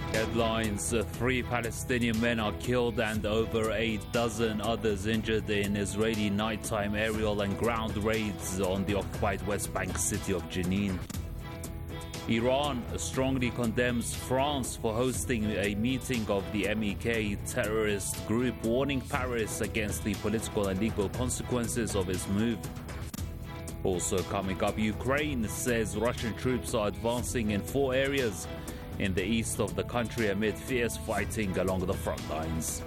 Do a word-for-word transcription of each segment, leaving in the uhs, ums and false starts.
Headlines: Three Palestinian men are killed and over a dozen others injured in Israeli nighttime aerial and ground raids on the occupied West Bank city of Jenin. Iran strongly condemns France for hosting a meeting of the M E K terrorist group, warning Paris against the political and legal consequences of its move. Also coming up, Ukraine says Russian troops are advancing in four areas in the east of the country amid fierce fighting along the front lines.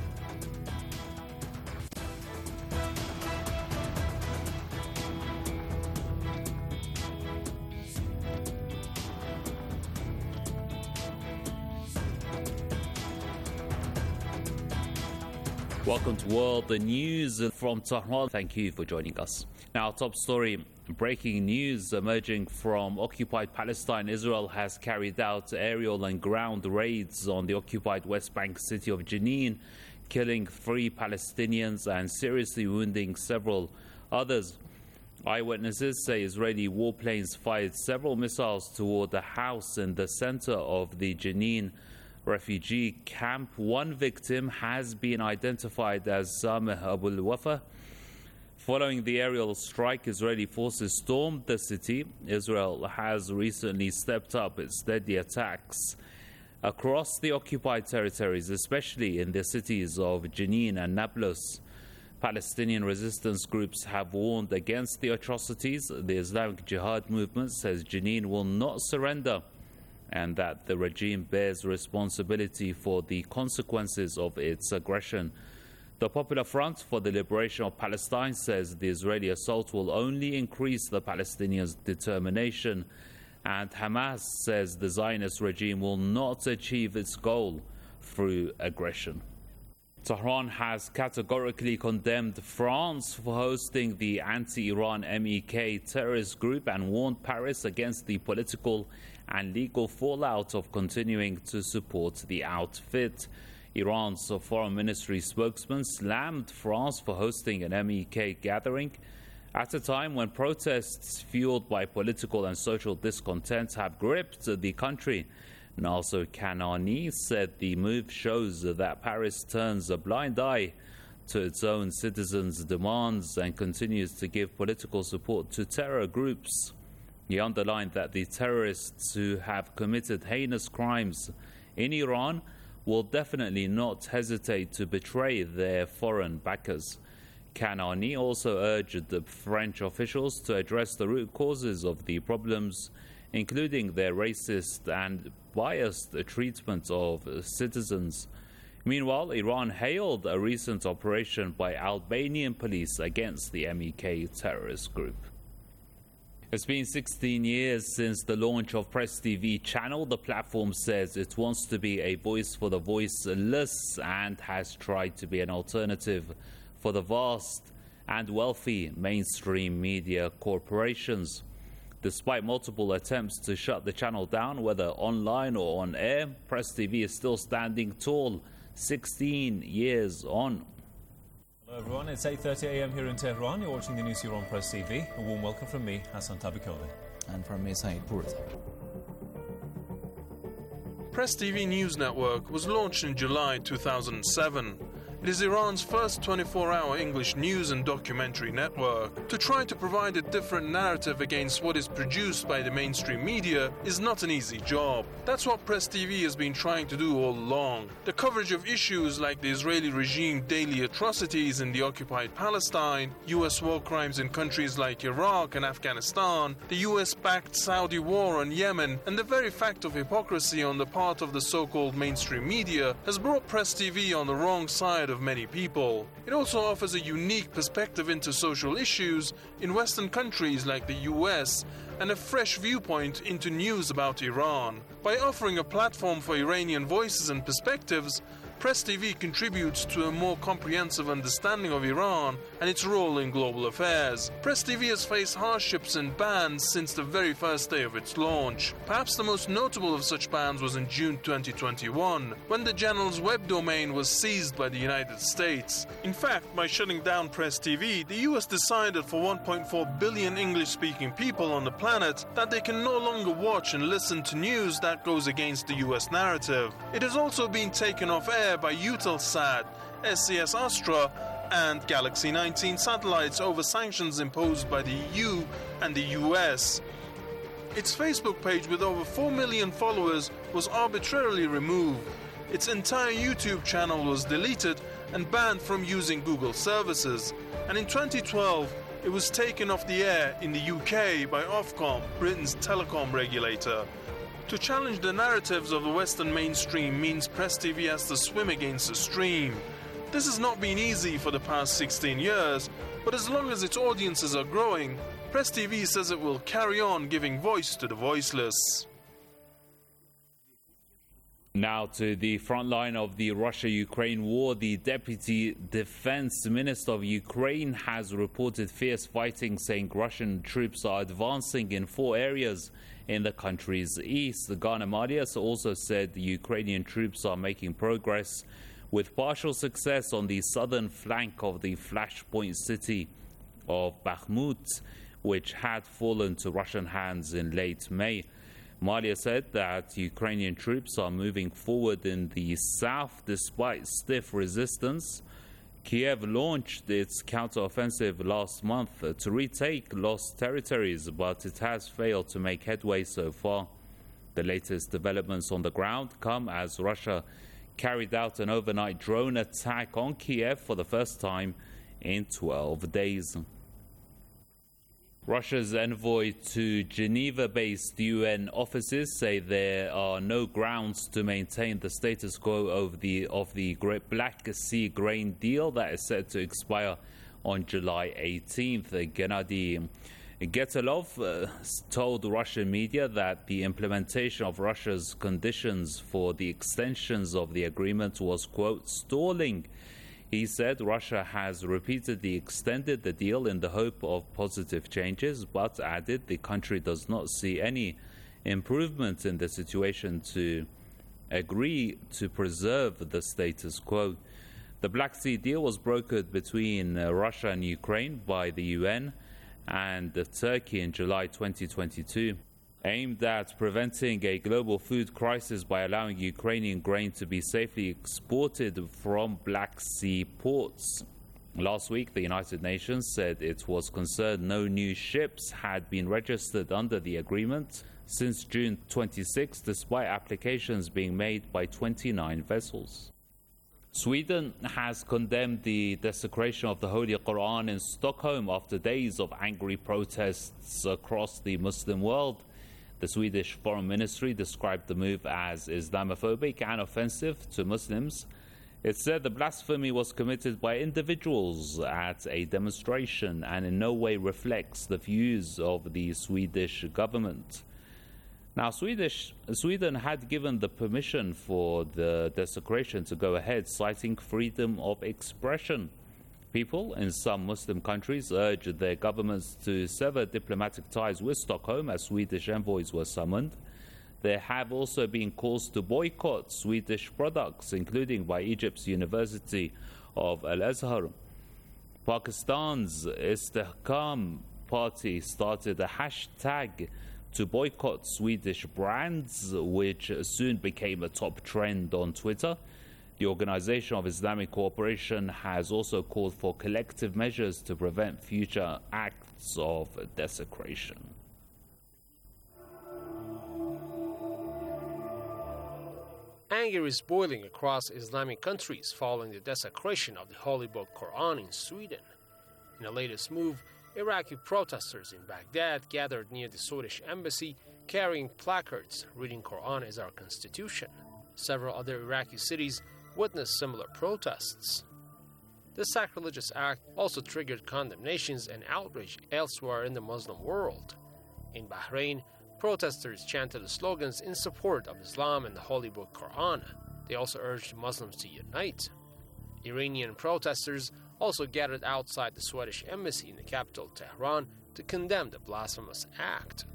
Welcome to World News from Tehran. Thank you for joining us. Now, top story. Breaking news emerging from occupied Palestine. Israel has carried out aerial and ground raids on the occupied West Bank city of Jenin, killing three Palestinians and seriously wounding several others. Eyewitnesses say Israeli warplanes fired several missiles toward a house in the center of the Jenin refugee camp. One victim has been identified as Sameh Abul Wafa. Following the aerial strike, Israeli forces stormed the city. Israel has recently stepped up its deadly attacks across the occupied territories, especially in the cities of Jenin and Nablus. Palestinian resistance groups have warned against the atrocities. The Islamic Jihad movement says Jenin will not surrender and that the regime bears responsibility for the consequences of its aggression. The Popular Front for the Liberation of Palestine says the Israeli assault will only increase the Palestinians' determination, and Hamas says the Zionist regime will not achieve its goal through aggression. Tehran has categorically condemned France for hosting the anti-Iran M E K terrorist group and warned Paris against the political and legal fallout of continuing to support the outfit. Iran's foreign ministry spokesman slammed France for hosting an M E K gathering at a time when protests fueled by political and social discontent have gripped the country. Nasser Kanani said the move shows that Paris turns a blind eye to its own citizens' demands and continues to give political support to terror groups. He underlined that the terrorists who have committed heinous crimes in Iran will definitely not hesitate to betray their foreign backers. Kanani also urged the French officials to address the root causes of the problems, including their racist and biased treatment of citizens. Meanwhile, Iran hailed a recent operation by Albanian police against the M E K terrorist group. It's been sixteen years since the launch of Press T V channel. The platform says it wants to be a voice for the voiceless and has tried to be an alternative for the vast and wealthy mainstream media corporations. Despite multiple attempts to shut the channel down, whether online or on air, Press T V is still standing tall sixteen years on. Hello everyone, it's eight thirty a m here in Tehran. You're watching the news here on Press T V. A warm welcome from me, Hassan Tabakoli. And from me, Saeed Purza. Press T V News Network was launched in July two thousand seven. It is Iran's first twenty-four hour English news and documentary network. To try to provide a different narrative against what is produced by the mainstream media is not an easy job. That's what Press T V has been trying to do all along. The coverage of issues like the Israeli regime daily atrocities in the occupied Palestine, U S war crimes in countries like Iraq and Afghanistan, the U S-backed Saudi war on Yemen, and the very fact of hypocrisy on the part of the so-called mainstream media has brought Press T V on the wrong side of many people. It also offers a unique perspective into social issues in Western countries like the U S and a fresh viewpoint into news about Iran. By offering a platform for Iranian voices and perspectives, Press T V contributes to a more comprehensive understanding of Iran and its role in global affairs. Press T V has faced hardships and bans since the very first day of its launch. Perhaps the most notable of such bans was in June twenty twenty-one, when the channel's web domain was seized by the United States. In fact, by shutting down Press T V, the U S decided for one point four billion English-speaking people on the planet that they can no longer watch and listen to news that goes against the U S narrative. It has also been taken off air by Eutelsat, S C S Astra, and Galaxy nineteen satellites over sanctions imposed by the E U and the U S. Its Facebook page with over four million followers was arbitrarily removed. Its entire YouTube channel was deleted and banned from using Google services. And in twenty twelve, it was taken off the air in the U K by Ofcom, Britain's telecom regulator. To challenge the narratives of the Western mainstream means Press T V has to swim against the stream. This has not been easy for the past sixteen years, but as long as its audiences are growing, Press T V says it will carry on giving voice to the voiceless. Now to the front line of the Russia-Ukraine war. The Deputy Defense Minister of Ukraine has reported fierce fighting, saying Russian troops are advancing in four areas in the country's east. Ghana Marias also said the Ukrainian troops are making progress with partial success on the southern flank of the flashpoint city of Bakhmut, which had fallen to Russian hands in late May. Malia said that Ukrainian troops are moving forward in the south despite stiff resistance. Kiev launched its counteroffensive last month to retake lost territories, but it has failed to make headway so far. The latest developments on the ground come as Russia carried out an overnight drone attack on Kiev for the first time in twelve days. Russia's envoy to Geneva-based U N offices say there are no grounds to maintain the status quo of the of the Black Sea grain deal that is set to expire on July eighteenth. Gennady Getelov uh, told Russian media that the implementation of Russia's conditions for the extensions of the agreement was, quote, stalling. He said Russia has repeatedly extended the deal in the hope of positive changes, but added the country does not see any improvement in the situation to agree to preserve the status quo. The Black Sea deal was brokered between uh, Russia and Ukraine by the U N and uh, Turkey in July twenty twenty-two. Aimed at preventing a global food crisis by allowing Ukrainian grain to be safely exported from Black Sea ports. Last week, the United Nations said it was concerned no new ships had been registered under the agreement since June twenty-sixth, despite applications being made by twenty-nine vessels. Sweden has condemned the desecration of the Holy Quran in Stockholm after days of angry protests across the Muslim world. The Swedish Foreign Ministry described the move as Islamophobic and offensive to Muslims. It said the blasphemy was committed by individuals at a demonstration and in no way reflects the views of the Swedish government. Now, Swedish, Sweden had given the permission for the desecration to go ahead, citing freedom of expression. People in some Muslim countries urged their governments to sever diplomatic ties with Stockholm as Swedish envoys were summoned. There have also been calls to boycott Swedish products, including by Egypt's University of Al-Azhar. Pakistan's Istihkam party started a hashtag to boycott Swedish brands, which soon became a top trend on Twitter. The Organization of Islamic Cooperation has also called for collective measures to prevent future acts of desecration. Anger is boiling across Islamic countries following the desecration of the holy book Quran in Sweden. In the latest move, Iraqi protesters in Baghdad gathered near the Swedish embassy carrying placards reading Quran is our constitution. Several other Iraqi cities witnessed similar protests. This sacrilegious act also triggered condemnations and outrage elsewhere in the Muslim world. In Bahrain, protesters chanted slogans in support of Islam and the holy book Quran. They also urged Muslims to unite. Iranian protesters also gathered outside the Swedish embassy in the capital, Tehran, to condemn the blasphemous act.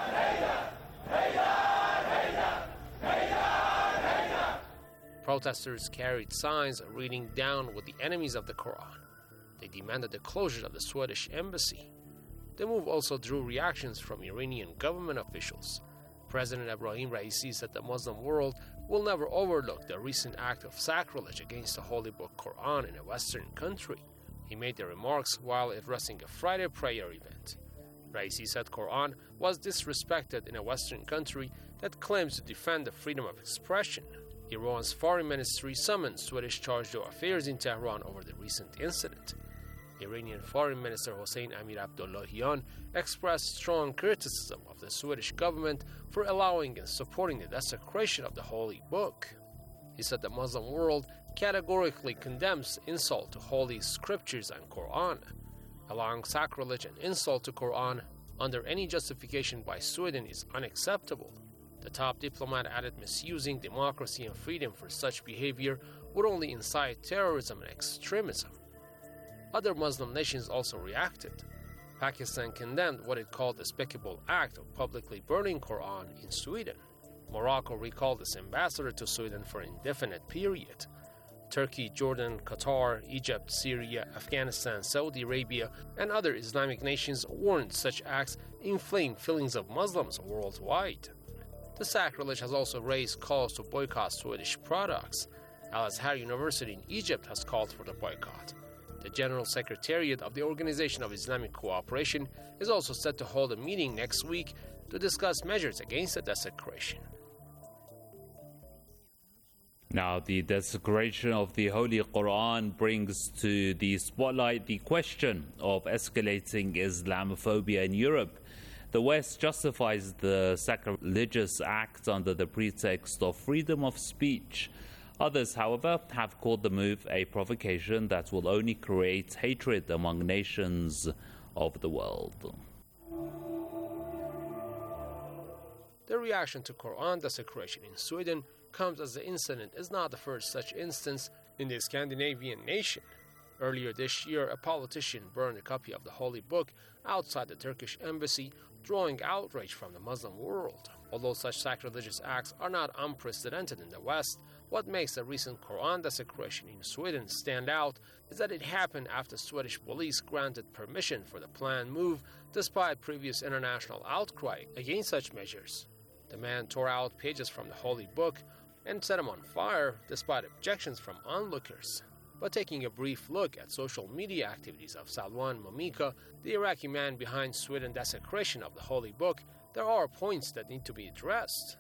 Protesters carried signs reading "Down with the enemies of the Quran." They demanded the closure of the Swedish embassy. The move also drew reactions from Iranian government officials. President Ebrahim Raisi said the Muslim world will never overlook the recent act of sacrilege against the holy book Quran in a Western country. He made the remarks while addressing a Friday prayer event. Raisi said Quran was disrespected in a Western country that claims to defend the freedom of expression. Iran's foreign ministry summoned Swedish chargé d'affaires in Tehran over the recent incident. Iranian Foreign Minister Hossein Amir Abdullahian expressed strong criticism of the Swedish government for allowing and supporting the desecration of the holy book. He said the Muslim world categorically condemns insult to holy scriptures and Quran. Allowing sacrilege and insult to Quran under any justification by Sweden is unacceptable. The top diplomat added misusing democracy and freedom for such behavior would only incite terrorism and extremism. Other Muslim nations also reacted. Pakistan condemned what it called the despicable act of publicly burning Quran in Sweden. Morocco recalled its ambassador to Sweden for an indefinite period. Turkey, Jordan, Qatar, Egypt, Syria, Afghanistan, Saudi Arabia, and other Islamic nations warned such acts inflame feelings of Muslims worldwide. The sacrilege has also raised calls to boycott Swedish products. Al-Azhar University in Egypt has called for the boycott. The General Secretariat of the Organization of Islamic Cooperation is also set to hold a meeting next week to discuss measures against the desecration. Now, the desecration of the Holy Quran brings to the spotlight the question of escalating Islamophobia in Europe. The West justifies the sacrilegious act under the pretext of freedom of speech. Others, however, have called the move a provocation that will only create hatred among nations of the world. The reaction to Quran desecration in Sweden comes as the incident is not the first such instance in the Scandinavian nation. Earlier this year, a politician burned a copy of the holy book outside the Turkish embassy, drawing outrage from the Muslim world. Although such sacrilegious acts are not unprecedented in the West, what makes the recent Quran desecration in Sweden stand out is that it happened after Swedish police granted permission for the planned move despite previous international outcry against such measures. The man tore out pages from the holy book and set them on fire despite objections from onlookers. But taking a brief look at social media activities of Salwan Momika, the Iraqi man behind Sweden desecration of the holy book, there are points that need to be addressed.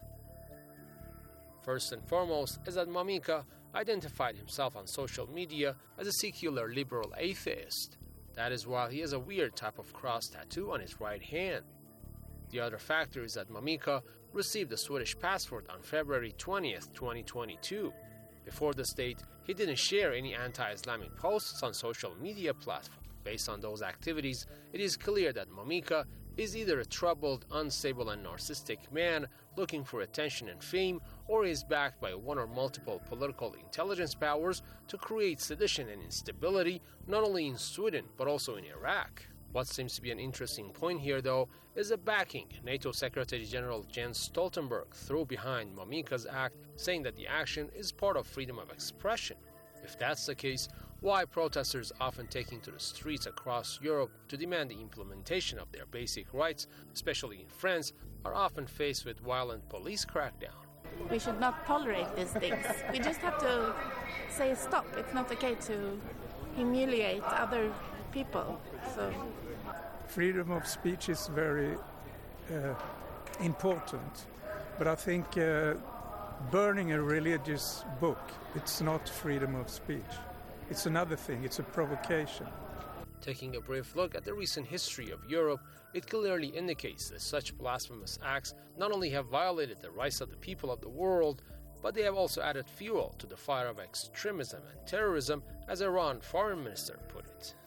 First and foremost is that Momika identified himself on social media as a secular liberal atheist. That is why he has a weird type of cross tattoo on his right hand. The other factor is that Momika received a Swedish passport on February twentieth, twenty twenty-two. Before this date, he didn't share any anti-Islamic posts on social media platforms. Based on those activities, it is clear that Momika is either a troubled, unstable, and narcissistic man looking for attention and fame, or is backed by one or multiple political intelligence powers to create sedition and instability, not only in Sweden, but also in Iraq. What seems to be an interesting point here, though, is the backing NATO Secretary General Jens Stoltenberg threw behind Momika's act, saying that the action is part of freedom of expression. If that's the case, why protesters often taking to the streets across Europe to demand the implementation of their basic rights, especially in France, are often faced with violent police crackdown? We should not tolerate these things. We just have to say stop. It's not okay to humiliate other people. So, freedom of speech is very uh, important, but I think uh, burning a religious book, it's not freedom of speech. It's another thing. It's a provocation. Taking a brief look at the recent history of Europe, it clearly indicates that such blasphemous acts not only have violated the rights of the people of the world, but they have also added fuel to the fire of extremism and terrorism, as Iran foreign minister put it.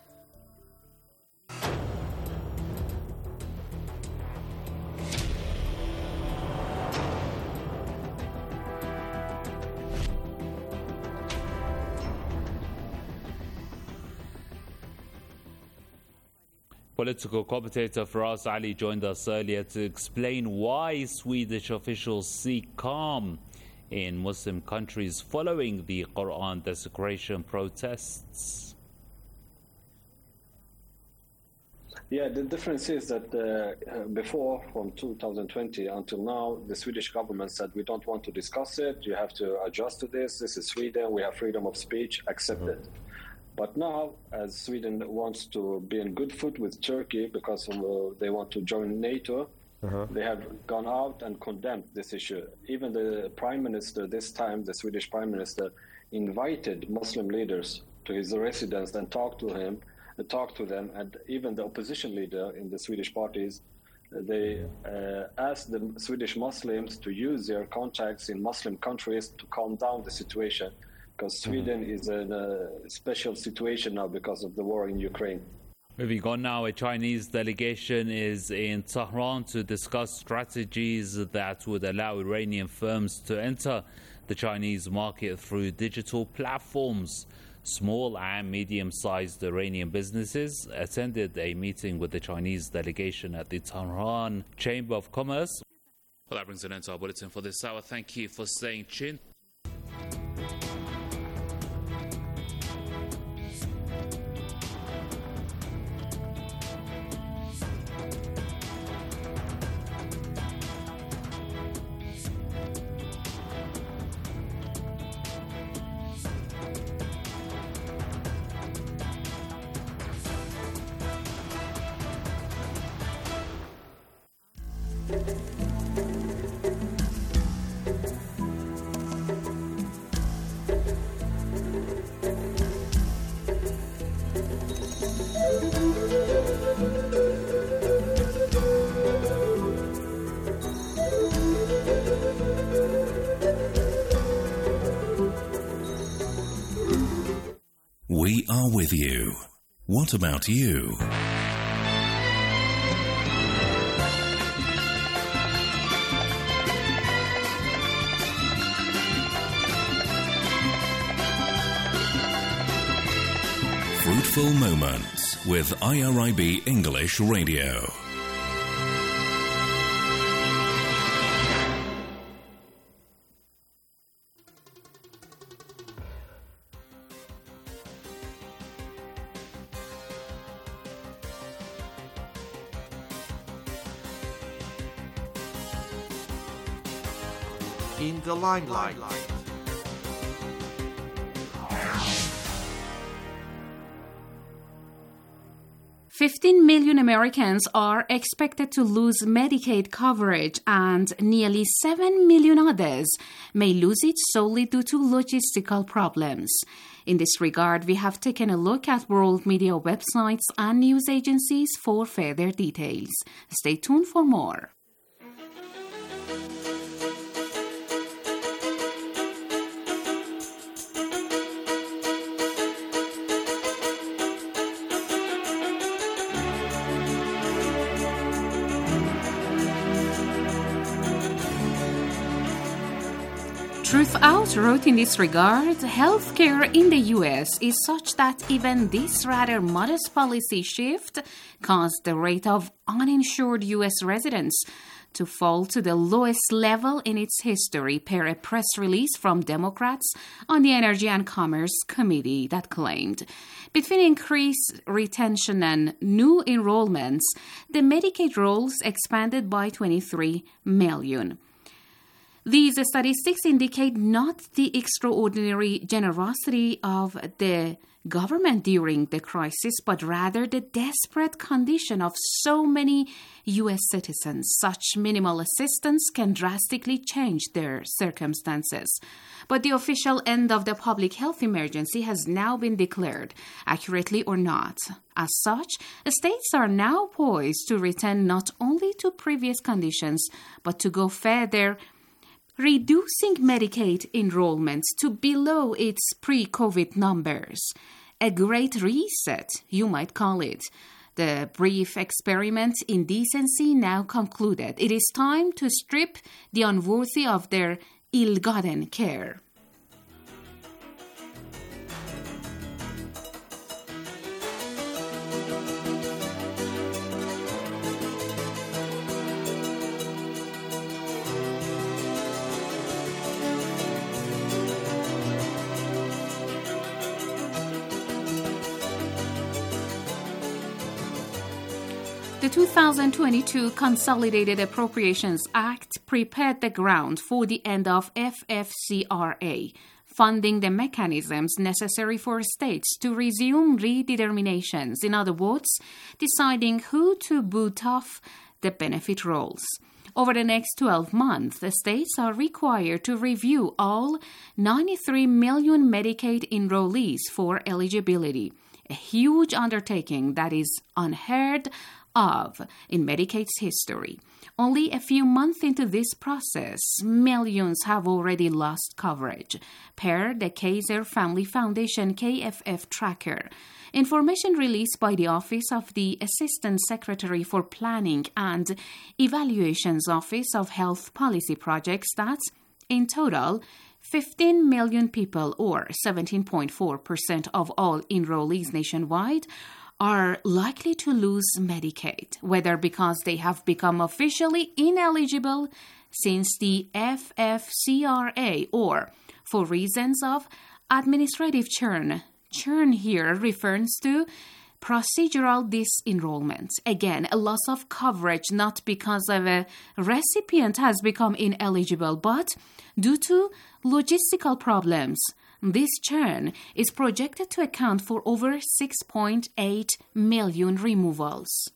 Political commentator Faraz Ali joined us earlier to explain why Swedish officials seek calm in Muslim countries following the Quran desecration protests. Yeah, the difference is that uh, before, from two thousand twenty until now, the Swedish government said, we don't want to discuss it, you have to adjust to this, this is Sweden, we have freedom of speech, accept mm-hmm. it. But now, as Sweden wants to be in good foot with Turkey because uh, they want to join NATO, uh-huh. they have gone out and condemned this issue. Even the Prime Minister, this time, the Swedish Prime Minister, invited Muslim leaders to his residence and talked to him, uh, talked to them, and even the opposition leader in the Swedish parties, uh, they uh, asked the Swedish Muslims to use their contacts in Muslim countries to calm down the situation. Because Sweden mm-hmm. is in a special situation now because of the war in Ukraine. Moving on now, a Chinese delegation is in Tehran to discuss strategies that would allow Iranian firms to enter the Chinese market through digital platforms. Small and medium-sized Iranian businesses attended a meeting with the Chinese delegation at the Tehran Chamber of Commerce. Well, that brings an end to our bulletin for this hour. Thank you for staying tuned. We are with you. What about you? Fruitful Moments with I R I B English Radio. In the limelight. fifteen million Americans are expected to lose Medicaid coverage, and nearly seven million others may lose it solely due to logistical problems. In this regard, we have taken a look at world media websites and news agencies for further details. Stay tuned for more. Truth Out wrote in this regard, healthcare in the U S is such that even this rather modest policy shift caused the rate of uninsured U S residents to fall to the lowest level in its history, per a press release from Democrats on the Energy and Commerce Committee that claimed. Between increased retention and new enrollments, the Medicaid rolls expanded by twenty-three million. These statistics indicate not the extraordinary generosity of the government during the crisis, but rather the desperate condition of so many U S citizens. Such minimal assistance can drastically change their circumstances. But the official end of the public health emergency has now been declared, accurately or not. As such, states are now poised to return not only to previous conditions, but to go further, reducing Medicaid enrollments to below its pre-COVID numbers. A great reset, you might call it. The brief experiment in decency now concluded. It is time to strip the unworthy of their ill-gotten care. The two thousand twenty-two Consolidated Appropriations Act prepared the ground for the end of F F C R A, funding the mechanisms necessary for states to resume redeterminations, in other words, deciding who to boot off the benefit rolls. Over the next twelve months, the states are required to review all ninety-three million Medicaid enrollees for eligibility, a huge undertaking that is unheard of in Medicaid's history. Only a few months into this process, millions have already lost coverage, per the Kaiser Family Foundation K F F tracker. Information released by the Office of the Assistant Secretary for Planning and Evaluation's Office of Health Policy Projects that, in total, fifteen million people, or seventeen point four percent of all enrollees nationwide, are likely to lose Medicaid, whether because they have become officially ineligible since the F F C R A or for reasons of administrative churn. Churn here refers to procedural disenrollment. Again, a loss of coverage not because of a recipient has become ineligible, but due to logistical problems. This churn is projected to account for over six point eight million removals.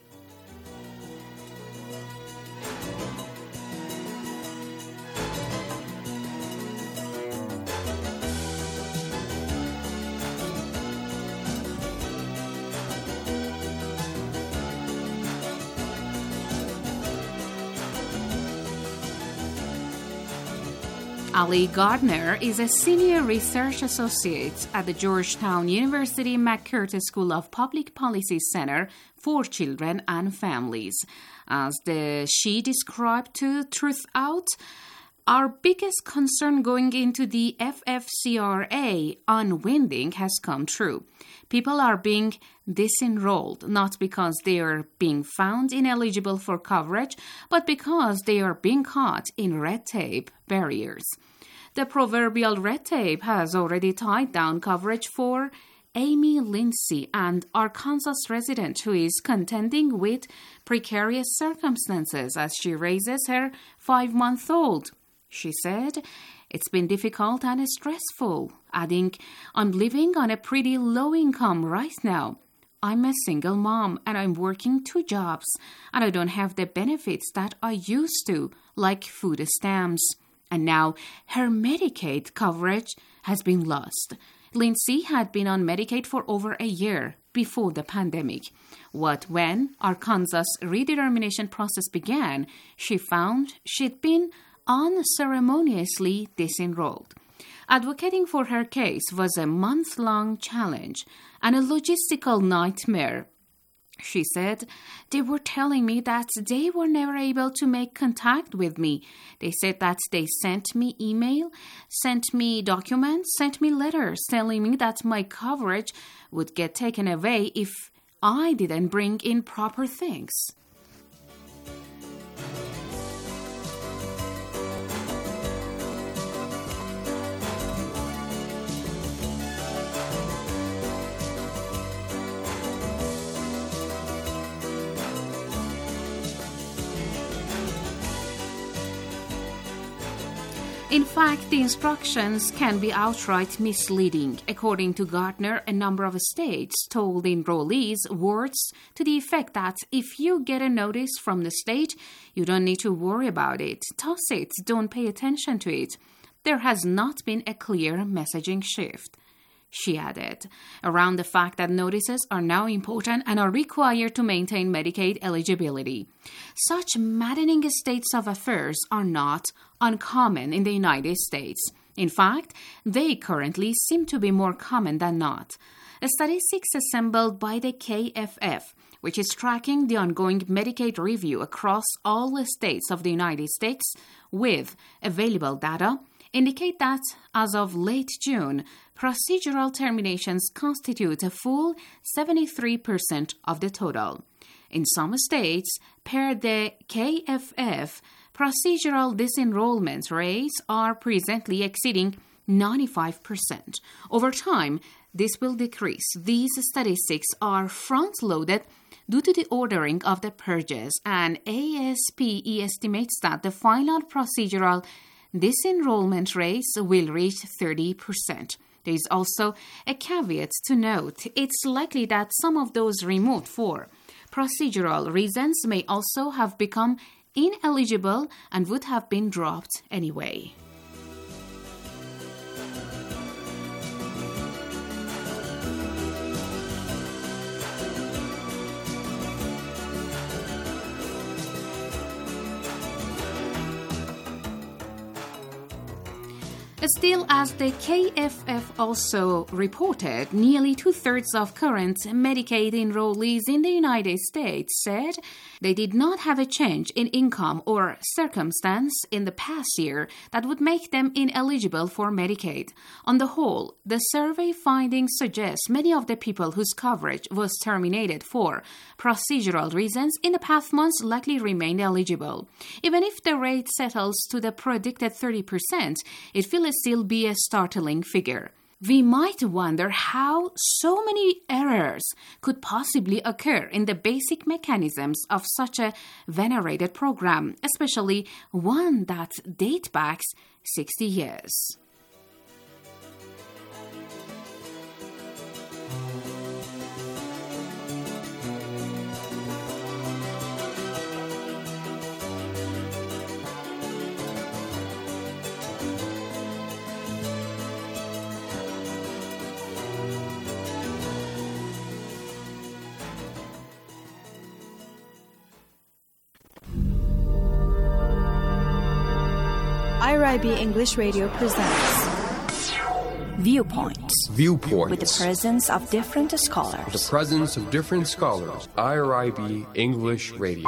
Ali Gardner is a senior research associate at the Georgetown University McCurtis School of Public Policy Center for Children and Families. As the, she described to Truth Out, our biggest concern going into the F F C R A unwinding has come true. People are being disenrolled, not because they are being found ineligible for coverage, but because they are being caught in red tape barriers. The proverbial red tape has already tied down coverage for Amy Lindsay, an Arkansas resident who is contending with precarious circumstances as she raises her five-month-old. She said, "It's been difficult and stressful," adding, "I'm living on a pretty low income right now. I'm a single mom and I'm working two jobs and I don't have the benefits that I used to, like food stamps." And now her Medicaid coverage has been lost. Lindsay had been on Medicaid for over a year before the pandemic. What when Arkansas' redetermination process began, she found she'd been unceremoniously disenrolled. Advocating for her case was a month-long challenge and a logistical nightmare. She said, "They were telling me that they were never able to make contact with me. They said that they sent me email, sent me documents, sent me letters telling me that my coverage would get taken away if I didn't bring in proper things." In fact, the instructions can be outright misleading. According to Gardner, a number of states told enrollees words to the effect that if you get a notice from the state, you don't need to worry about it. Toss it, don't pay attention to it. There has not been a clear messaging shift. She added, around the fact that notices are now important and are required to maintain Medicaid eligibility. Such maddening states of affairs are not uncommon in the United States. In fact, they currently seem to be more common than not. Statistics assembled by the K F F, which is tracking the ongoing Medicaid review across all the states of the United States with available data, indicate that as of late June, procedural terminations constitute a full seventy-three percent of the total. In some states, per the K F F, procedural disenrollment rates are presently exceeding ninety-five percent. Over time, this will decrease. These statistics are front-loaded due to the ordering of the purges, and A S P E estimates that the final procedural disenrollment rates will reach thirty percent. There is also a caveat to note. It's likely that some of those removed for procedural reasons may also have become ineligible and would have been dropped anyway. Still, as the K F F also reported, nearly two-thirds of current Medicaid enrollees in the United States said they did not have a change in income or circumstance in the past year that would make them ineligible for Medicaid. On the whole, the survey findings suggest many of the people whose coverage was terminated for procedural reasons in the past months likely remained eligible. Even if the rate settles to the predicted thirty percent, it will still be a startling figure. We might wonder how so many errors could possibly occur in the basic mechanisms of such a venerated program, especially one that dates back sixty years. I R I B English Radio presents Viewpoints. Viewpoints. With the presence of different scholars. With the presence of different scholars. I R I B English Radio.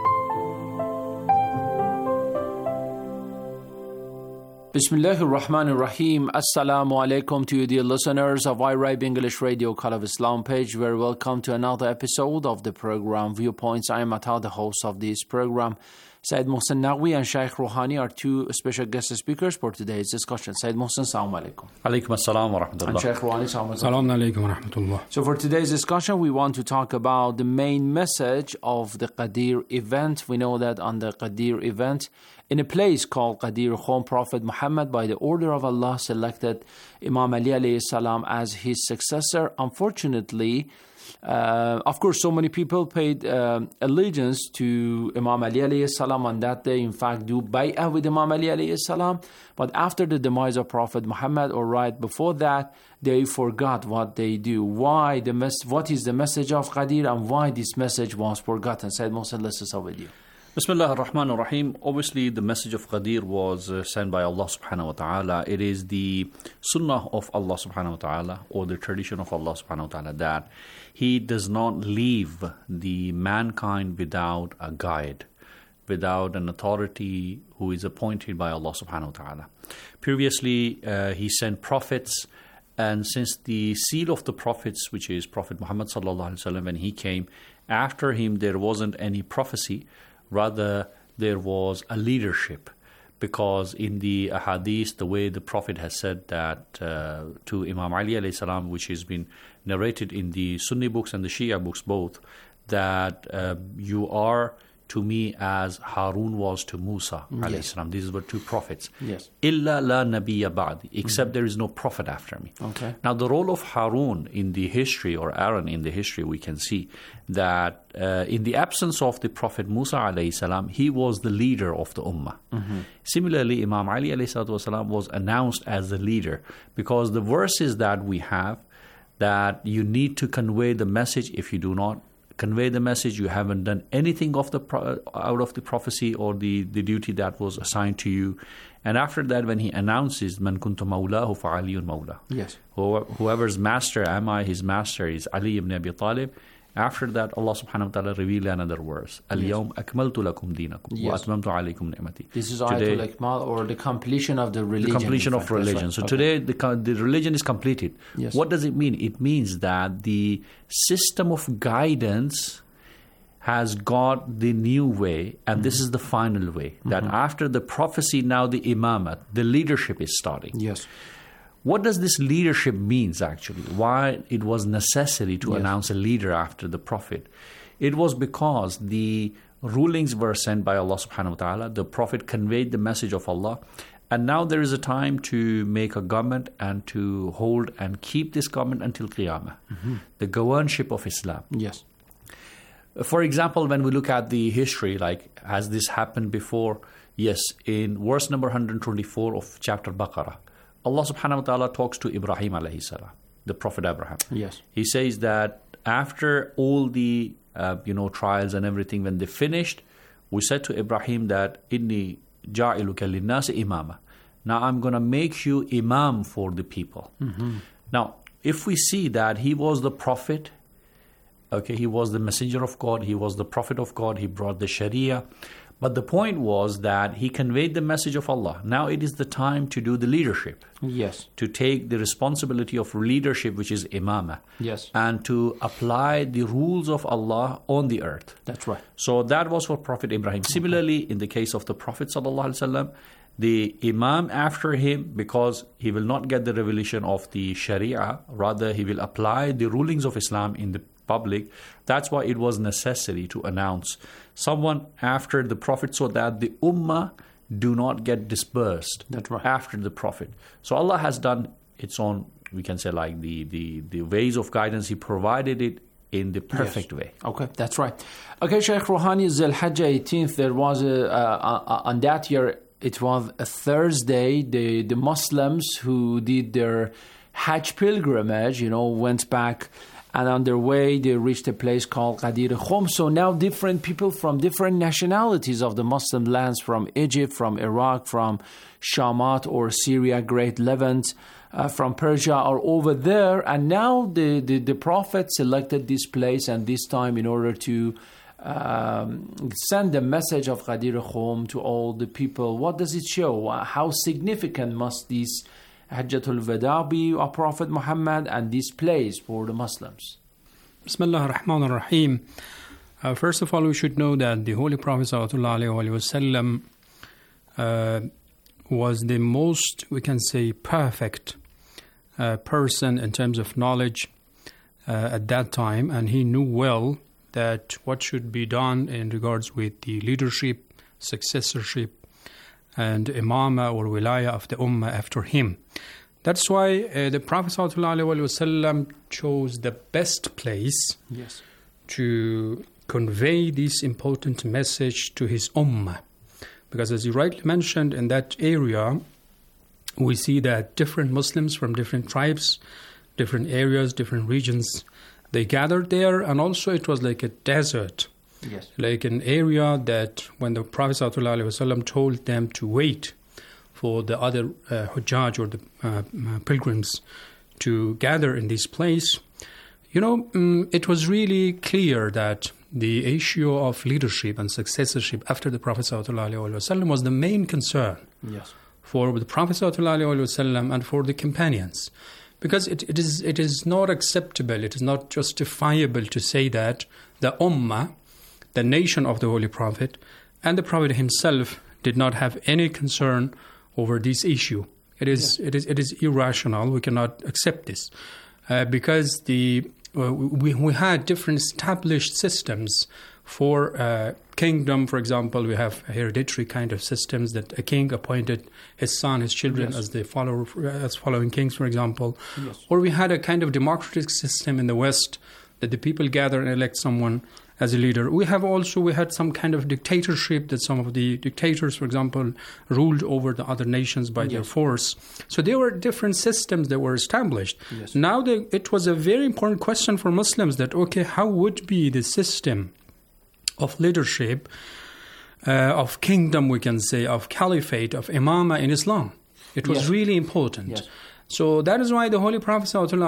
Bismillahir Rahmanir Rahim. Assalamu alaikum to you, dear listeners of I R I B English Radio Call of Islam page. Very welcome to another episode of the program Viewpoints. I am Atta, the host of this program. Sayyid Mohsen Naqvi and Shaykh Rouhani are two special guest speakers for today's discussion. Sayyid Mohsen, assalamu alaikum. Alaikum assalam wa rahmatullah. And Shaykh Rouhani, assalamu alaikum wa rahmatullah. So for today's discussion, we want to talk about the main message of the Qadir event. We know that on the Qadir event, in a place called Qadir Khum, Prophet Muhammad, by the order of Allah, selected Imam Ali alayhi salam as his successor. Unfortunately, Uh, of course, so many people paid uh, allegiance to Imam Ali alayhi salam on that day. In fact, do bay'ah with Imam Ali alayhi salam. But after the demise of Prophet Muhammad, or right before that, they forgot what they do. Why the mes- What is the message of Qadir, and why this message was forgotten? Sayyid Mohsen, let's start with you. Bismillah ar-Rahman ar-Rahim. Obviously, the message of Qadir was uh, sent by Allah subhanahu wa ta'ala. It is the sunnah of Allah subhanahu wa ta'ala, or the tradition of Allah subhanahu wa ta'ala, that He does not leave the mankind without a guide, without an authority who is appointed by Allah subhanahu wa ta'ala. Previously, uh, He sent prophets, and since the seal of the prophets, which is Prophet Muhammad sallallahu alaihi wasallam, when he came, after him there wasn't any prophecy. Rather, there was a leadership, because in the ahadith, the way the Prophet has said that uh, to Imam Ali alayhi salam, which has been narrated in the Sunni books and the Shia books both, that uh, you are to me as Harun was to Musa alayhi yes. salam. These were two prophets. Yes. Illa la nabiyya ba'di, except mm-hmm. there is no prophet after me. Okay. Now, the role of Harun in the history, or Aaron in the history, we can see that uh, in the absence of the Prophet Musa alayhi salam, he was the leader of the ummah. Mm-hmm. Similarly, Imam Ali alayhi salam was announced as the leader, because the verses that we have, that you need to convey the message. If you do not convey the message, you haven't done anything of the pro- out of the prophecy or the, the duty that was assigned to you. And after that, when he announces, Man kuntu mawlahu fa aliyun mawla. Yes. Whoever's master am I, his master is Ali ibn Abi Talib. After that, Allah subhanahu wa ta'ala revealed another verse. Al-yawm akmaltu lakum dinakum wa atmamtu alaykum ni'mati. This is Ayatul Akmal, or the completion of the religion. The completion of religion. Right. So okay. today, the, the religion is completed. Yes. What does it mean? It means that the system of guidance has got the new way, and mm-hmm. this is the final way. That mm-hmm. after the prophecy, now the imamat, the leadership is starting. Yes. what does this leadership means actually? Why it was necessary to Yes. announce a leader after the Prophet? It was because the rulings were sent by Allah subhanahu wa ta'ala. The Prophet conveyed the message of Allah. And now there is a time to make a government and to hold and keep this government until Qiyamah. Mhm. The governorship of Islam. Yes. For example, when we look at the history, like, has this happened before? Yes, in verse number one hundred twenty-four of chapter Baqarah, Allah subhanahu wa ta'ala talks to Ibrahim alayhi salam, the Prophet Abraham. Yes. He says that after all the uh, you know trials and everything, when they finished, we said to Ibrahim that inni ja'iluka linnasi imama. Now I'm going to make you imam for the people. Mhm. Now, if we see that he was the prophet, okay, he was the messenger of God, he was the prophet of God, he brought the Sharia. But the point was that he conveyed the message of Allah. Now it is the time to do the leadership. Yes. To take the responsibility of leadership, which is imamah. Yes. And to apply the rules of Allah on the earth. That's right. So that was for Prophet Ibrahim. Similarly, in the case of the Prophet ﷺ, the Imam after him, because he will not get the revelation of the Sharia, rather he will apply the rulings of Islam in the public. That's why it was necessary to announce someone after the Prophet so that the Ummah do not get dispersed. That's right. After the Prophet. So Allah has done its own, we can say, like the, the, the ways of guidance. He provided it in the perfect Yes. way. Okay, that's right. Okay, Sheikh Rouhani, Zul Hajj eighteenth, there was a, uh, uh, on that year, it was a Thursday, the, the Muslims who did their Hajj pilgrimage, you know, went back, and on their way they reached a place called Ghadir Khum. So now different people from different nationalities of the Muslim lands, from Egypt, from Iraq, from Shamat or Syria, Great Levant, uh, from Persia are over there. And now the, the, the Prophet selected this place and this time in order to um, send the message of Ghadir Khum to all the people. What does it show? How significant must this Hajjatul Wada be of Prophet Muhammad and this place for the Muslims? Bismillah ar-Rahman ar-Rahim. Uh, first of all, we should know that the Holy Prophet sallallahu alaihi wasallam uh, was the most, we can say, perfect uh, person in terms of knowledge uh, at that time, and he knew well that what should be done in regards with the leadership, successorship, and imamah or wilaya of the ummah after him. That's why uh, the Prophet ﷺ chose the best place yes. to convey this important message to his ummah. Because as you rightly mentioned, in that area, we see that different Muslims from different tribes, different areas, different regions, they gathered there, and also it was like a desert. Yes. Like an area that when the Prophet ﷺ told them to wait for the other uh, Hujjaj or the uh, pilgrims to gather in this place, you know, um, it was really clear that the issue of leadership and successorship after the Prophet ﷺ was the main concern yes. for the Prophet ﷺ and for the companions. Because it, it is it is not acceptable, it is not justifiable to say that the Ummah, the nation of the Holy Prophet, and the Prophet himself did not have any concern over this issue. It is yeah. it is it is irrational. We cannot accept this uh, because the uh, we we had different established systems for uh, kingdom. For example, we have hereditary kind of systems that a king appointed his son, his children yes. as the follower as following kings, for example. Yes. Or we had a kind of democratic system in the West that the people gather and elect someone as a leader. We have also, we had some kind of dictatorship that some of the dictators, for example, ruled over the other nations by yes. their force. So there were different systems that were established. Yes. Now they, it was a very important question for Muslims that, okay, how would be the system of leadership, uh, of kingdom, we can say, of caliphate, of imamah in Islam? It was yes. really important. Yes. So that is why the Holy Prophet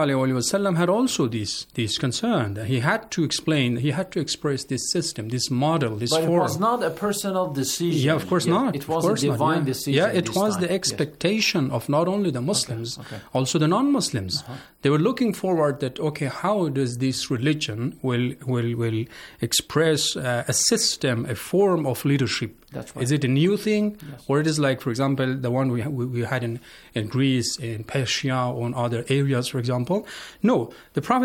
ﷺ had also this, this concern. That he had to explain, he had to express this system, this model, this but form. But it was not a personal decision. Yeah, of course yeah, not. It was a divine not, yeah. decision. Yeah, it was time. the expectation yes. of not only the Muslims, okay. Okay. also the non-Muslims. Uh-huh. They were looking forward that, okay, how does this religion will will will express uh, a system, a form of leadership That's right. Is it a new thing? Yes. Or it is like, for example, the one we, we, we had in, in Greece, in Persia, or in other areas, for example? No. The Prophet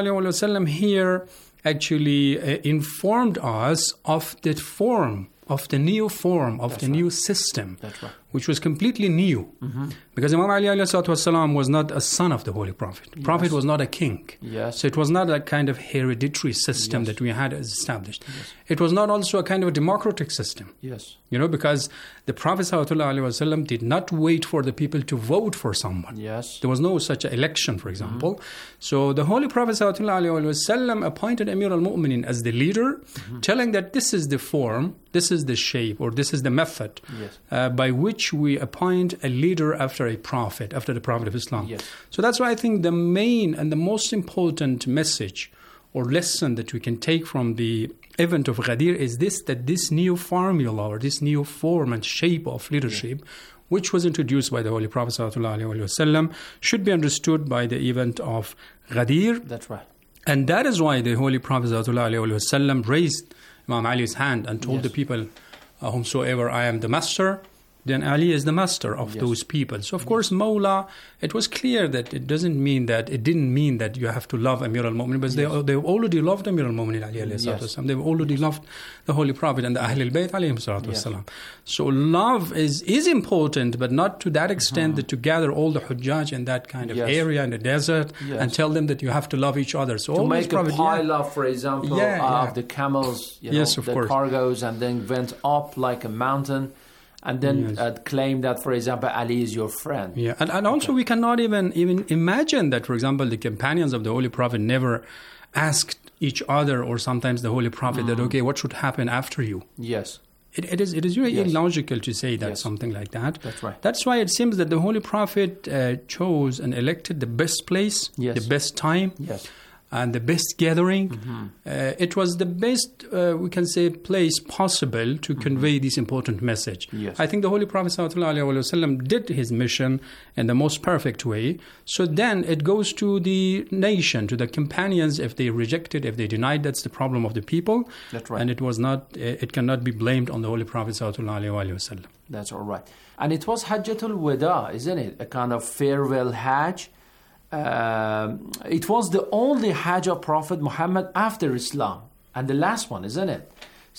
ﷺ here actually uh, informed us of the form, of the new form, of That's the right. new system, That's right. which was completely new. Mm-hmm. Because Imam Ali والسلام, was not a son of the Holy Prophet. The yes. Prophet was not a king. Yes. So it was not a kind of hereditary system yes. that we had established. Yes. It was not also a kind of a democratic system. Yes. You know, because the Prophet ﷺ did not wait for the people to vote for someone. Yes. There was no such election, for example. Mm-hmm. So the Holy Prophet ﷺ appointed Amir al-Mu'minin as the leader, mm-hmm. telling that this is the form, this is the shape, or this is the method yes. uh, by which we appoint a leader after a prophet, after the Prophet of Islam. Yes. So that's why I think the main and the most important message or lesson that we can take from the event of Ghadir is this, that this new formula or this new form and shape of leadership, yeah. which was introduced by the Holy Prophet ﷺ, should be understood by the event of Ghadir. That's right. And that is why the Holy Prophet ﷺ raised Imam Ali's hand and told yes. the people, uh, whomsoever I am the master, then Ali is the master of yes. those people. So of yes. course, Mawla, it was clear that it doesn't mean that, it didn't mean that you have to love Amir al-Mu'minin, but yes. they they already loved Amir al-Mu'minin alayhi salatu yes. wasalam. They already yes. loved the Holy Prophet and the Ahl al-Bayt alayhi salatu yes. wasalam. So love is, is important, but not to that extent uh-huh. that to gather all the Hujjaj in that kind of yes. area in the desert yes. and tell them that you have to love each other. So to all make a Prophet, pile yeah. of, for example, yeah, of yeah. the camels, you know, yes, of the course. cargoes, and then went up like a mountain. And then yes. uh, claim that, for example, Ali is your friend. Yeah, and, and also okay. we cannot even even imagine that, for example, the companions of the Holy Prophet never asked each other or sometimes the Holy Prophet mm. that, okay, what should happen after you? Yes. It, it is it is really yes. illogical to say that, yes. something like that. That's right. That's why it seems that the Holy Prophet uh, chose and elected the best place, yes. the best time. Yes. And the best gathering. Mm-hmm. Uh, it was the best, uh, we can say, place possible to mm-hmm. convey this important message. Yes. I think the Holy Prophet ﷺ did his mission in the most perfect way. So then it goes to the nation, to the companions. If they rejected, if they denied, that's the problem of the people. That's right. And it was not, it cannot be blamed on the Holy Prophet ﷺ. That's all right. And it was Hajjatul Wada, isn't it? A kind of farewell Hajj. Uh, it was the only Hajj of Prophet Muhammad after Islam, and the last one, isn't it?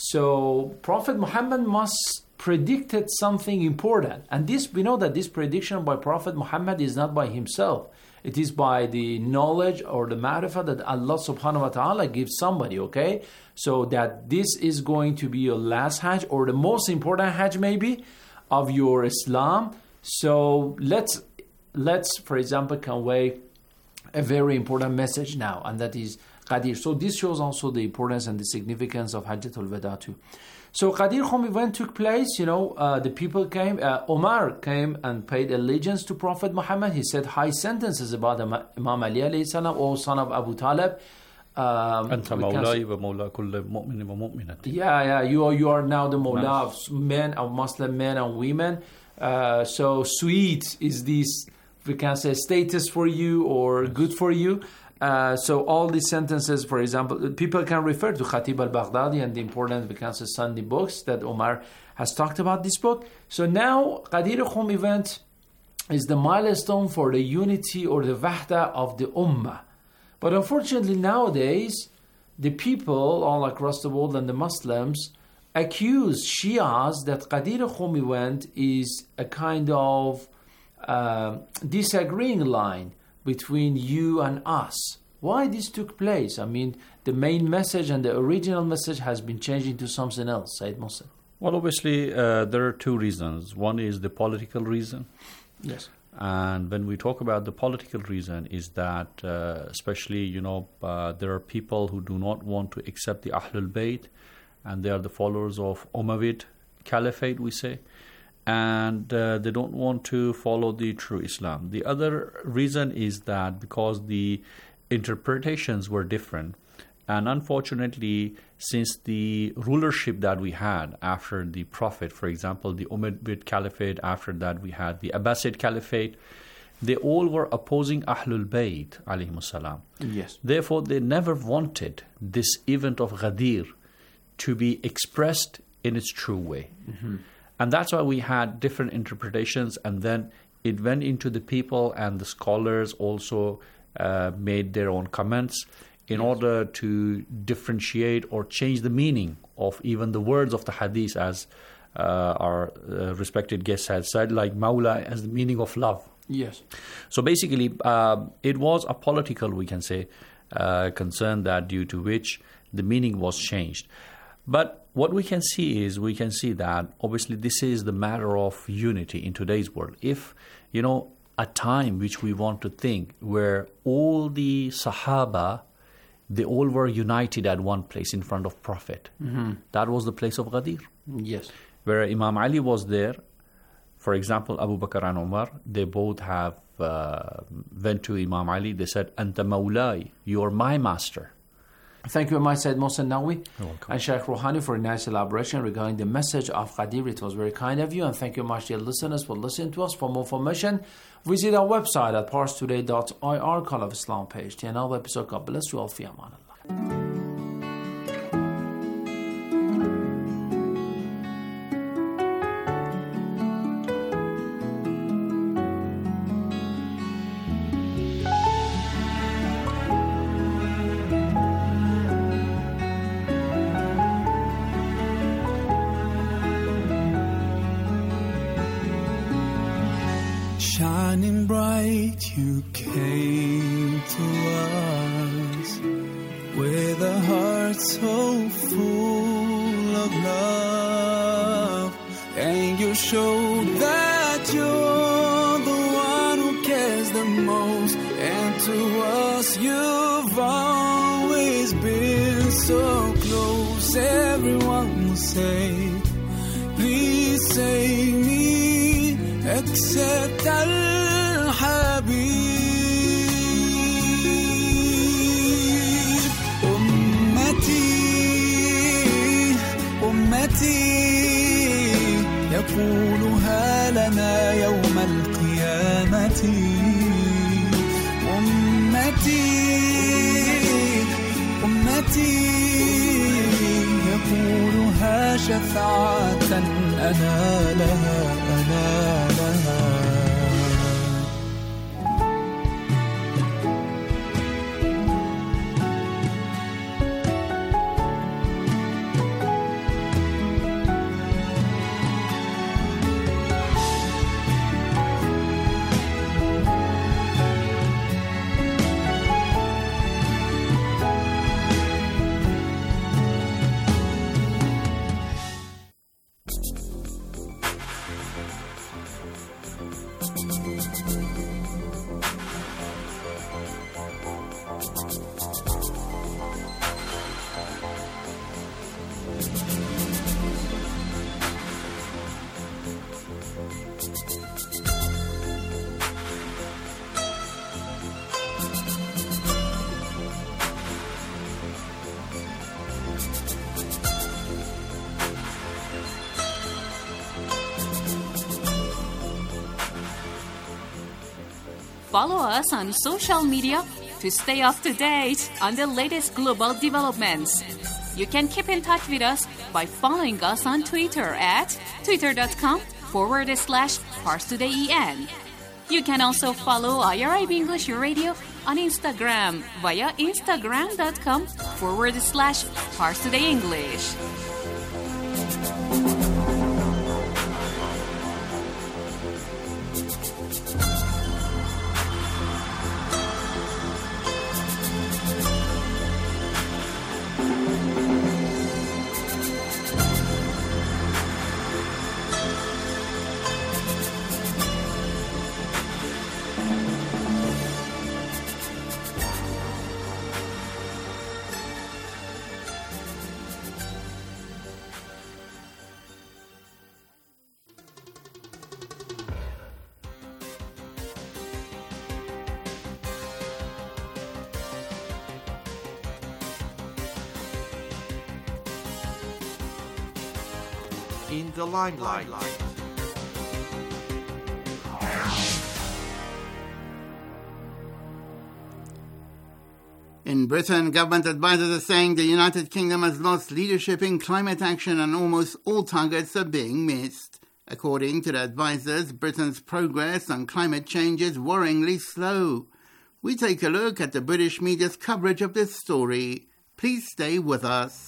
So Prophet Muhammad must predicted something important, and this we know that this prediction by Prophet Muhammad is not by himself. It is by the knowledge or the ma'rifah that Allah subhanahu wa ta'ala gives somebody, okay? So that this is going to be your last Hajj or the most important Hajj maybe of your Islam. So let's Let's, for example, convey a very important message now, and that is Ghadir. So this shows also the importance and the significance of Hajjatul Wada too. So Ghadir Khum event took place, you know, uh, the people came, uh, Omar came and paid allegiance to Prophet Muhammad. He said high sentences about Imam Ali alayhi salam, O son of Abu Talib. Um, yeah, yeah, you are, you are now the Mawla of men, of Muslim men and women. Uh, so sweet is this, we can say, status for you or good for you. Uh, so all these sentences, for example, people can refer to Khatib al-Baghdadi and the important, we can say, Sunday books that Omar has talked about this book. So now Ghadir Khum event is the milestone for the unity or the wahda of the ummah. But unfortunately nowadays, the people all across the world and the Muslims accuse Shias that Ghadir Khum event is a kind of uh, disagreeing line between you and us. Why this took place? I mean, the main message and the original message has been changed into something else, Sayyid Mohsen. Well, obviously, uh, there are two reasons. One is the political reason. Yes. And when we talk about the political reason is that, uh, especially, you know, uh, there are people who do not want to accept the Ahlul Bayt, and they are the followers of Umayyad Caliphate, we say. And uh, they don't want to follow the true Islam. The other reason is that because the interpretations were different, and unfortunately, since the rulership that we had after the Prophet, for example, the Umayyad Caliphate, after that we had the Abbasid Caliphate, they all were opposing Ahlul Bayt, alayhimus salam. Yes. Therefore, they never wanted this event of Ghadir to be expressed in its true way. Mm-hmm. And that's why we had different interpretations, and then it went into the people, and the scholars also uh, made their own comments in yes. order to differentiate or change the meaning of even the words of the hadith, as uh, our uh, respected guest had said, like Mawla as the meaning of love. Yes. So basically, uh, it was a political, we can say, uh, concern that due to which the meaning was changed. But what we can see is, we can see that obviously this is the matter of unity in today's world. If, you know, a time which we want to think where all the Sahaba, they all were united at one place in front of Prophet. Mm-hmm. That was the place of Ghadir. Yes. Where Imam Ali was there. For example, Abu Bakr and Umar, they both have uh, went to Imam Ali. They said, Anta Mawlai, you are my master. Thank you very much, Sayyid Mohsen Nawawi and Sheikh Rouhani, for a nice elaboration regarding the message of Ghadir. It was very kind of you, and thank you much, dear listeners, for listening to us. For more information, visit our website at pars today dot I R, Call of Islam page. To another episode, God bless you all. Fi aman Allah. Shining bright, you came to us with a heart so full of love, and you showed that you're the one who cares the most, and to us you've always been so close. Everyone will say, please save me, except Al-Habib. Ummati, Ummati, يقولها لنا يوم القيامة. أمتي أمتي يقولها شفاعة أنا لها أنا لها. Follow us on social media to stay up to date on the latest global developments. You can keep in touch with us by following us on Twitter at twitter.com forward slash ParsTodayEN. You can also follow I R I B English Radio on Instagram via instagram.com forward slash ParsTodayEnglish. In the limelight. In Britain, government advisors are saying the United Kingdom has lost leadership in climate action and almost all targets are being missed. According to the advisors, Britain's progress on climate change is worryingly slow. We take a look at the British media's coverage of this story. Please stay with us.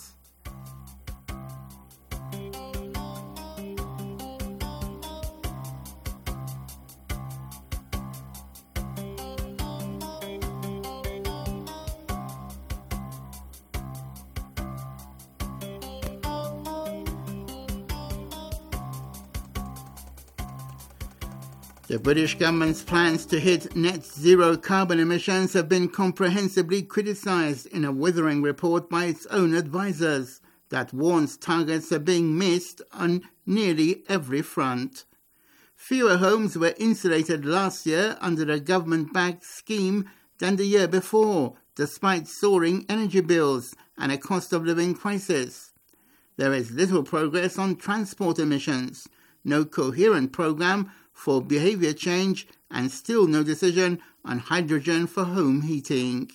The British government's plans to hit net zero carbon emissions have been comprehensively criticised in a withering report by its own advisers that warns targets are being missed on nearly every front. Fewer homes were insulated last year under the government-backed scheme than the year before, despite soaring energy bills and a cost of living crisis. There is little progress on transport emissions, no coherent programme for behaviour change, and still no decision on hydrogen for home heating.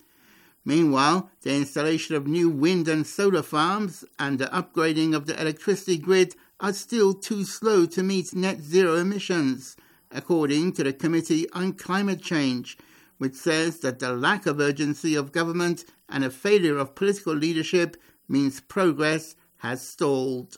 Meanwhile, the installation of new wind and solar farms and the upgrading of the electricity grid are still too slow to meet net zero emissions, according to the Committee on Climate Change, which says that the lack of urgency of government and a failure of political leadership means progress has stalled.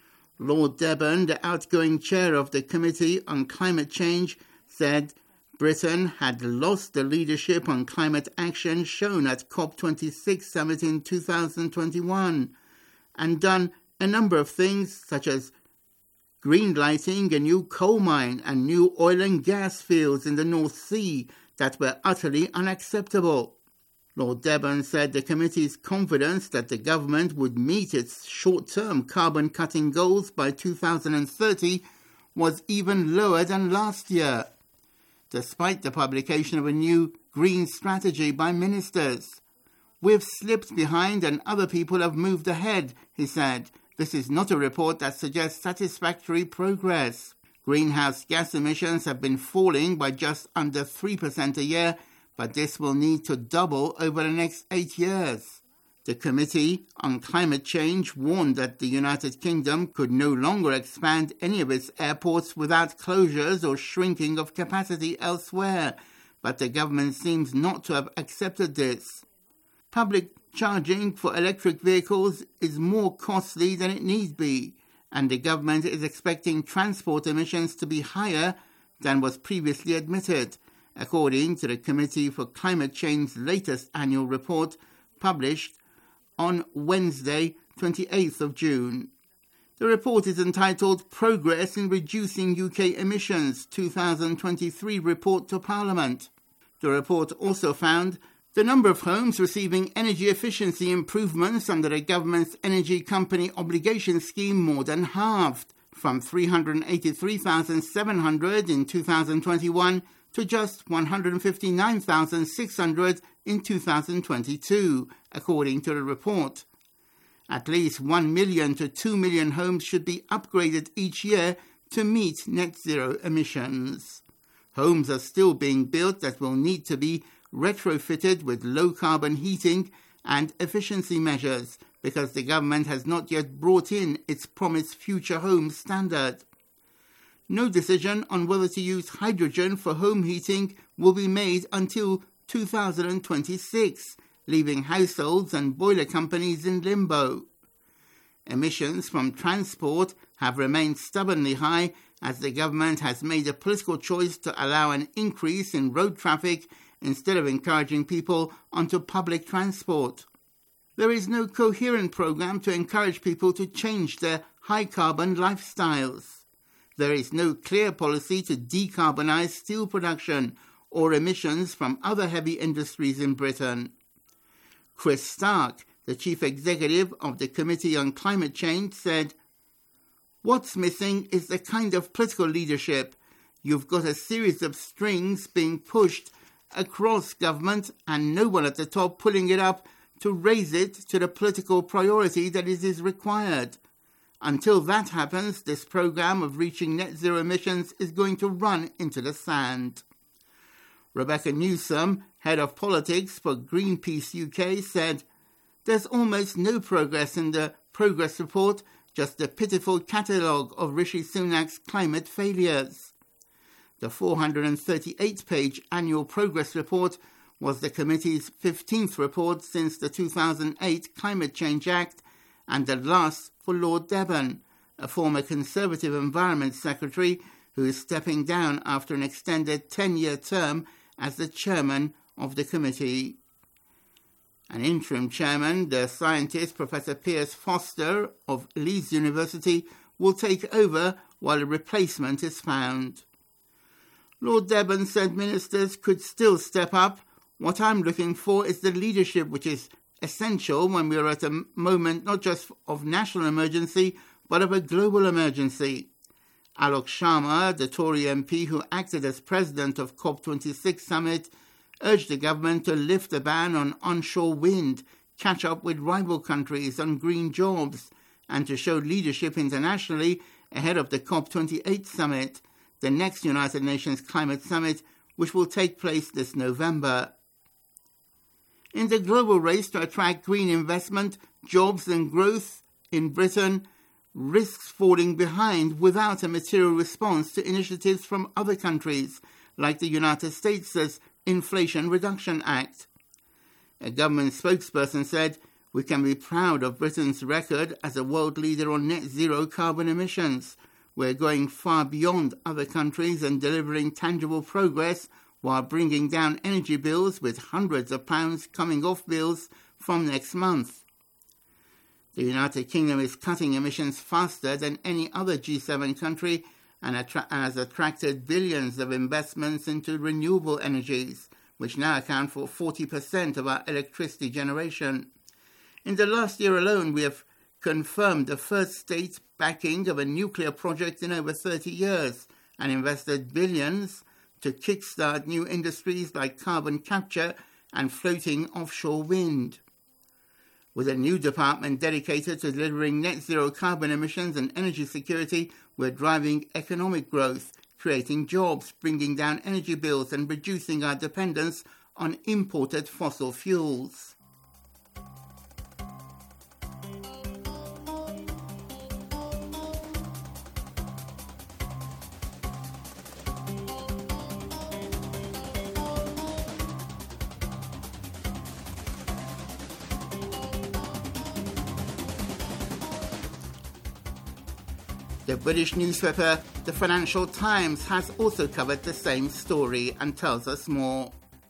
Lord Debon, the outgoing chair of the Committee on Climate Change, said Britain had lost the leadership on climate action shown at COP twenty-six summit in two thousand twenty-one and done a number of things such as greenlighting a new coal mine and new oil and gas fields in the North Sea that were utterly unacceptable. Lord Debon said the committee's confidence that the government would meet its short-term carbon-cutting goals by two thousand thirty was even lower than last year, despite the publication of a new green strategy by ministers. We've slipped behind and other people have moved ahead, he said. This is not a report that suggests satisfactory progress. Greenhouse gas emissions have been falling by just under three percent a year, but this will need to double over the next eight years. The Committee on Climate Change warned that the United Kingdom could no longer expand any of its airports without closures or shrinking of capacity elsewhere, but the government seems not to have accepted this. Public charging for electric vehicles is more costly than it need be, and the government is expecting transport emissions to be higher than was previously admitted, according to the Committee for Climate Change's latest annual report published on Wednesday, twenty-eighth of June. The report is entitled Progress in Reducing U K Emissions twenty twenty-three Report to Parliament. The report also found the number of homes receiving energy efficiency improvements under the government's Energy Company Obligation Scheme more than halved, from three hundred eighty-three thousand seven hundred in two thousand twenty-one to just one hundred fifty-nine thousand six hundred in two thousand twenty-two, according to the report. At least one million to two million homes should be upgraded each year to meet net zero emissions. Homes are still being built that will need to be retrofitted with low-carbon heating and efficiency measures because the government has not yet brought in its promised future home standard. No decision on whether to use hydrogen for home heating will be made until two thousand twenty-six, leaving households and boiler companies in limbo. Emissions from transport have remained stubbornly high as the government has made a political choice to allow an increase in road traffic instead of encouraging people onto public transport. There is no coherent program to encourage people to change their high-carbon lifestyles. There is no clear policy to decarbonise steel production or emissions from other heavy industries in Britain. Chris Stark, the chief executive of the Committee on Climate Change, said, "What's missing is the kind of political leadership. You've got a series of strings being pushed across government and no one at the top pulling it up to raise it to the political priority that it is required. Until that happens, this programme of reaching net zero emissions is going to run into the sand." Rebecca Newsom, head of politics for Greenpeace U K, said, "There's almost no progress in the progress report, just a pitiful catalogue of Rishi Sunak's climate failures." The four hundred thirty-eight page annual progress report was the committee's fifteenth report since the two thousand eight Climate Change Act and the last for Lord Debon, a former Conservative Environment Secretary who is stepping down after an extended ten-year term as the chairman of the committee. An interim chairman, the scientist Professor Piers Foster of Leeds University, will take over while a replacement is found. Lord Debon said ministers could still step up. "What I'm looking for is the leadership which is essential when we are at a moment not just of national emergency, but of a global emergency." Alok Sharma, the Tory M P who acted as president of COP twenty-six summit, urged the government to lift the ban on onshore wind, catch up with rival countries on green jobs, and to show leadership internationally ahead of the COP twenty-eight summit, the next United Nations Climate Summit, which will take place this November. In the global race to attract green investment, jobs and growth in Britain risks falling behind without a material response to initiatives from other countries, like the United States' Inflation Reduction Act. A government spokesperson said, "We can be proud of Britain's record as a world leader on net zero carbon emissions. We're going far beyond other countries and delivering tangible progress while bringing down energy bills with hundreds of pounds coming off bills from next month." The United Kingdom is cutting emissions faster than any other G seven country and attra- has attracted billions of investments into renewable energies, which now account for forty percent of our electricity generation. In the last year alone, we have confirmed the first state backing of a nuclear project in over thirty years and invested billions to kickstart new industries like carbon capture and floating offshore wind. With a new department dedicated to delivering net zero carbon emissions and energy security, we're driving economic growth, creating jobs, bringing down energy bills and reducing our dependence on imported fossil fuels. The British newspaper, The Financial Times, has also covered the same story and tells us more.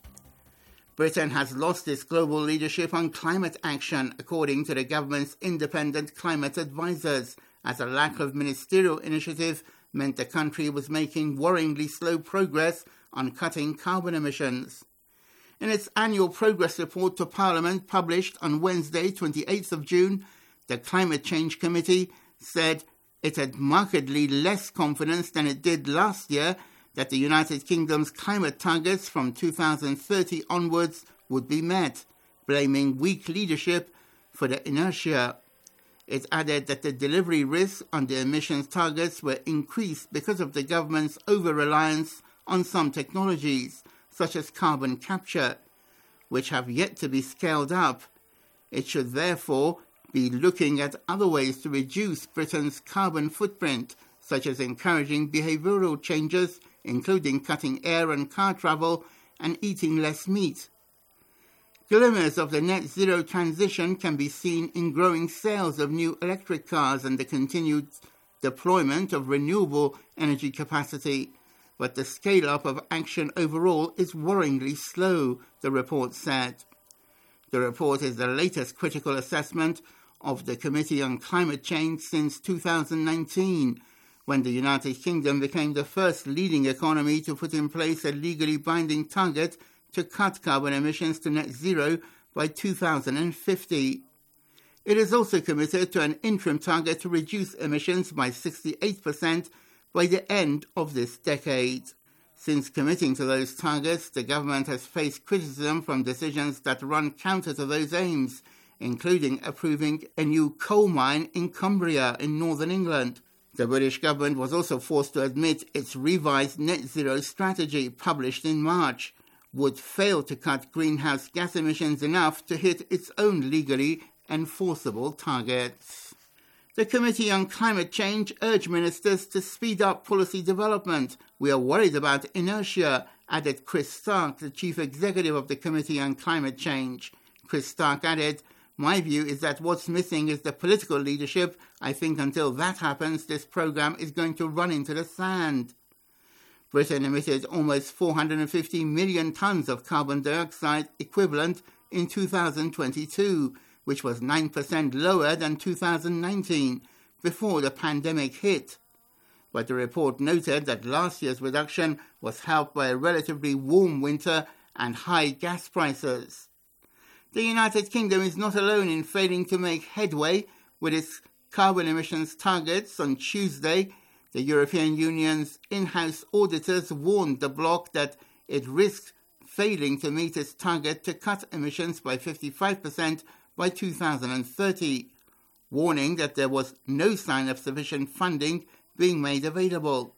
Britain has lost its global leadership on climate action, according to the government's independent climate advisers, as a lack of ministerial initiative meant the country was making worryingly slow progress on cutting carbon emissions. In its annual progress report to Parliament, published on Wednesday, twenty-eighth of June, the Climate Change Committee said it had markedly less confidence than it did last year that the United Kingdom's climate targets from two thousand thirty onwards would be met, blaming weak leadership for the inertia. It added that the delivery risks on the emissions targets were increased because of the government's over-reliance on some technologies, such as carbon capture, which have yet to be scaled up. It should therefore be looking at other ways to reduce Britain's carbon footprint, such as encouraging behavioural changes, including cutting air and car travel and eating less meat. Glimmers of the net zero transition can be seen in growing sales of new electric cars and the continued deployment of renewable energy capacity, but the scale-up of action overall is worryingly slow, the report said. The report is the latest critical assessment of the Committee on Climate Change since two thousand nineteen, when the United Kingdom became the first leading economy to put in place a legally binding target to cut carbon emissions to net zero by two thousand fifty. It is also committed to an interim target to reduce emissions by sixty-eight percent by the end of this decade. Since committing to those targets, the government has faced criticism from decisions that run counter to those aims, including approving a new coal mine in Cumbria in northern England. The British government was also forced to admit its revised net zero strategy, published in March, would fail to cut greenhouse gas emissions enough to hit its own legally enforceable targets. The Committee on Climate Change urged ministers to speed up policy development. We are worried about inertia, added Chris Stark, the chief executive of the Committee on Climate Change. Chris Stark added, "My view is that what's missing is the political leadership. I think until that happens, this program is going to run into the sand." Britain emitted almost four hundred fifty million tons of carbon dioxide equivalent in two thousand twenty-two, which was nine percent lower than two thousand nineteen, before the pandemic hit. But the report noted that last year's reduction was helped by a relatively warm winter and high gas prices. The United Kingdom is not alone in failing to make headway with its carbon emissions targets. On Tuesday, the European Union's in-house auditors warned the bloc that it risked failing to meet its target to cut emissions by fifty-five percent by two thousand thirty, warning that there was no sign of sufficient funding being made available.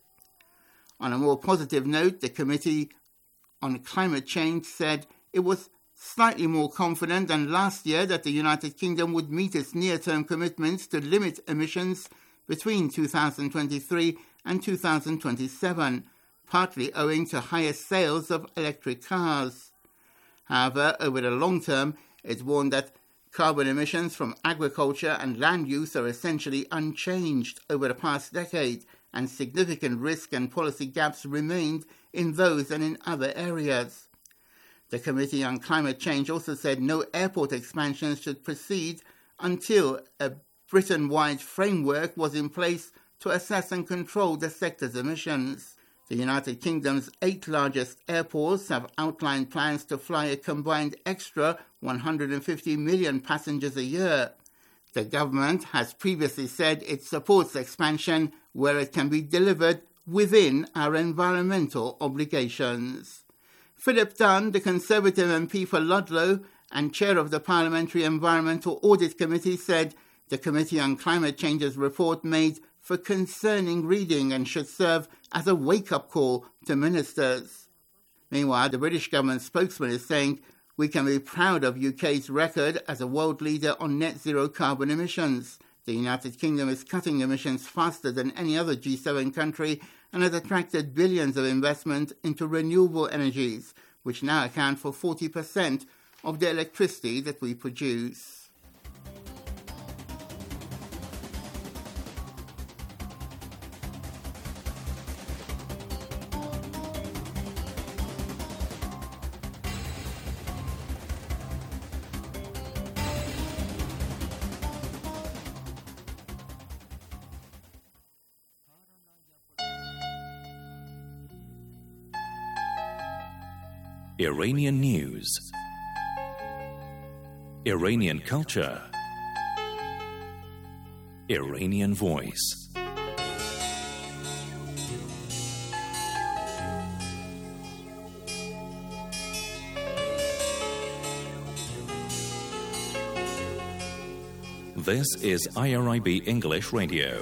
On a more positive note, the Committee on Climate Change said it was slightly more confident than last year that the United Kingdom would meet its near-term commitments to limit emissions between two thousand twenty-three and two thousand twenty-seven, partly owing to higher sales of electric cars. However, over the long term, it warned that carbon emissions from agriculture and land use are essentially unchanged over the past decade, and significant risk and policy gaps remained in those and in other areas. The Committee on Climate Change also said no airport expansions should proceed until a Britain-wide framework was in place to assess and control the sector's emissions. The United Kingdom's eight largest airports have outlined plans to fly a combined extra one hundred fifty million passengers a year. The government has previously said it supports expansion where it can be delivered within our environmental obligations. Philip Dunn, the Conservative M P for Ludlow and chair of the Parliamentary Environmental Audit Committee, said the Committee on Climate Change's report made for concerning reading and should serve as a wake-up call to ministers. Meanwhile, the British government spokesman is saying, "We can be proud of U K's record as a world leader on net zero carbon emissions. The United Kingdom is cutting emissions faster than any other G seven country and has attracted billions of investment into renewable energies, which now account for forty percent of the electricity that we produce." Iranian news, Iranian culture, Iranian voice. This is I R I B English Radio.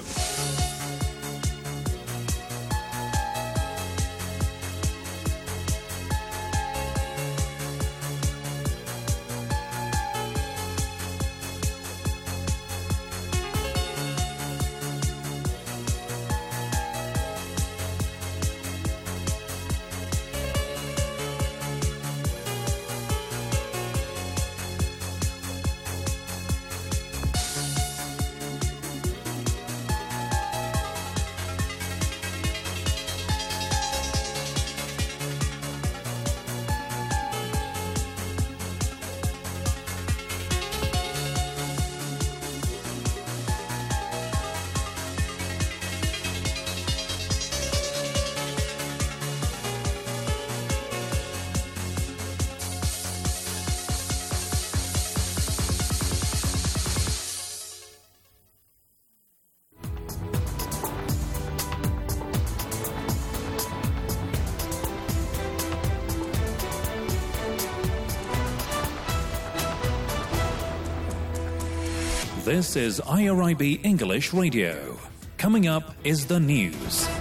This is I R I B English Radio. Coming up is the news.